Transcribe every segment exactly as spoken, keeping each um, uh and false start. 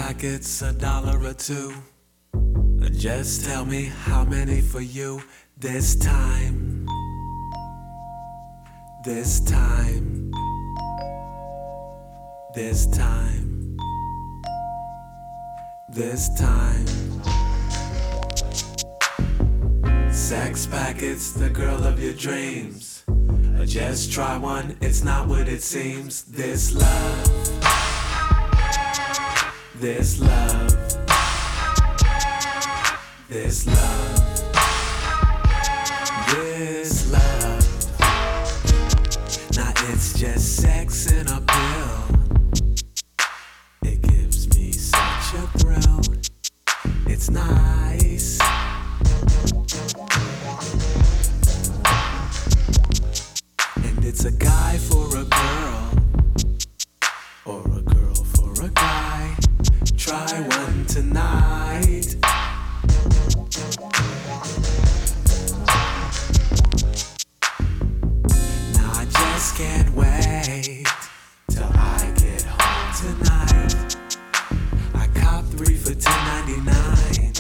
packets, a dollar or two. Just tell me how many for you this time. This time. This time. This time. Sex packets, the girl of your dreams. Just try one, it's not what it seems. This love. This love. This love. This love. Now it's just sex in a pill. It gives me such a thrill. It's nice. And it's a guy for a girl, or a girl for a guy. Try one tonight. Now I just can't wait till I get home tonight. I cop three for ten ninety-nine.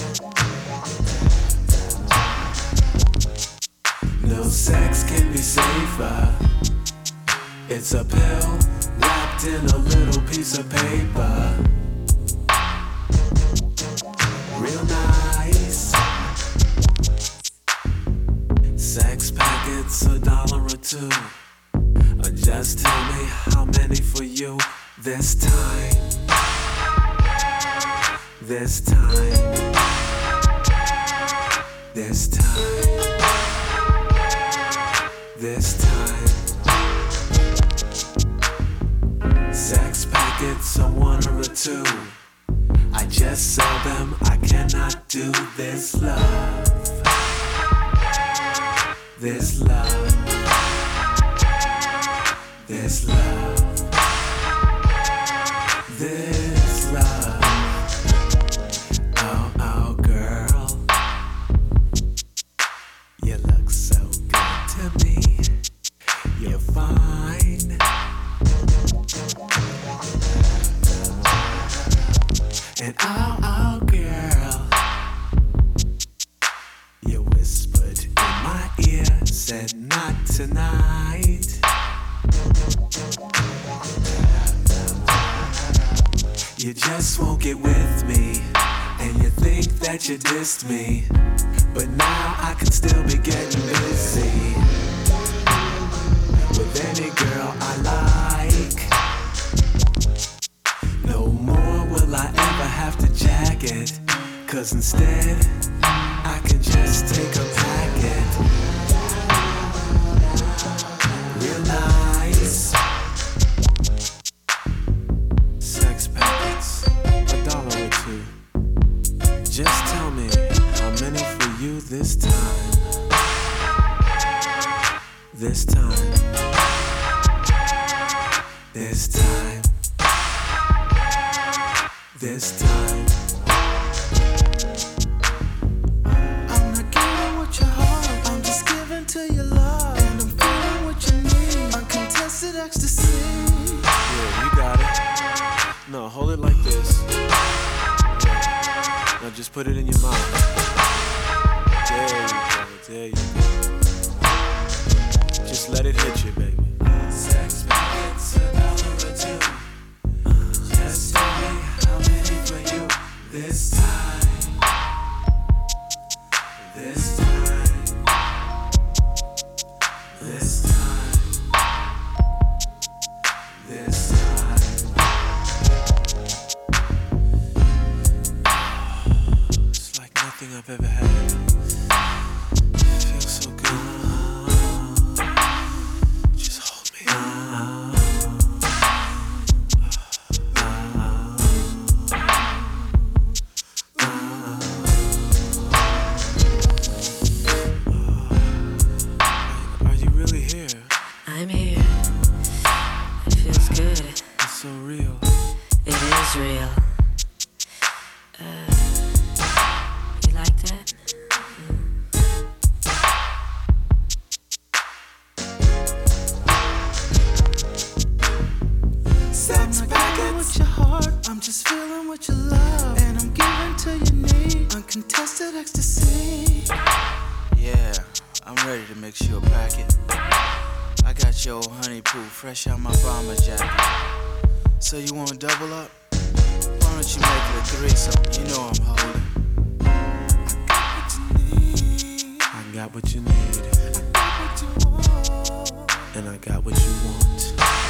No sex can be safer. It's a pill wrapped in a little piece of paper. Real nice. Sex packets, a dollar or two. Or just tell me how many for you this time. This time. This time. This time. Sex packets, a one or a two. I just sell them, I cannot do this love. This love. This love. This love. Oh, oh, girl. You look so good to me. You're fine. And oh, oh, girl, you whispered in my ear, said not tonight. You just won't get with me, and you think that you dissed me, but now I can still be getting busy with any girl I like. No more will I ever have to jack it, 'cause instead I can just take a packet. Real nice. Sex packets, a dollar or two. Just tell me how many for you this time. This time. This time. This time. I'm not giving what you heart, I'm just giving to your love. And I'm feeling what you need, uncontested ecstasy. Yeah, you got it. No, hold it like this. Yeah. Now just put it in your mouth. There you go, there you go. Just let it hit you, baby. Sex packets, a dollar or two. Just tell me how many for you this time. This time. This time. This time. It's like nothing I've ever had. It feels so good. Just hold me. Are you really here? I'm here. It feels good. It's so real. It is real. Uh, you like that? Sex packet. with your heart, I'm just feeling with your love. And I'm giving to your need, uncontested ecstasy. Yeah, I'm ready to mix you a packet. I got your old honey poo fresh out my bomber jacket. So you wanna double up? Why don't you make it a threesome? You know I'm holding. I got what you need. I got what you want. And I got what you want.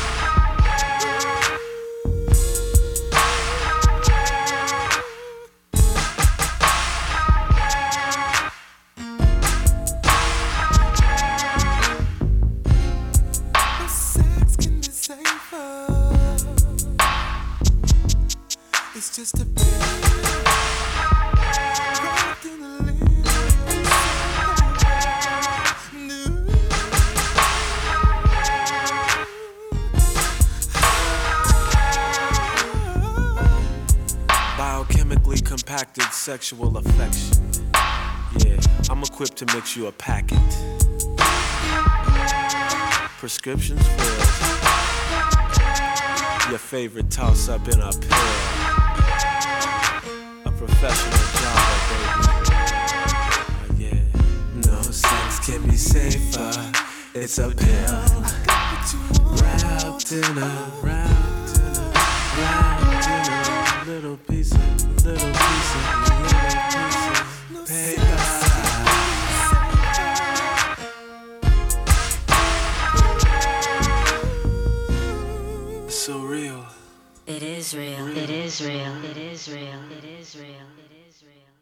It's just a pill wrapped in a little new. Biochemically compacted sexual affection. Yeah, I'm equipped to mix you a packet. Prescriptions filled. Your favorite toss up in a pill. Professional job, baby. Oh, yeah. No sex can be safer. It's a pill. Wrapped in a, wrapped in a, wrapped in a little piece of, little piece of, little piece of paper. It's so real. It is real. It is real. It is real. It is real. It is real.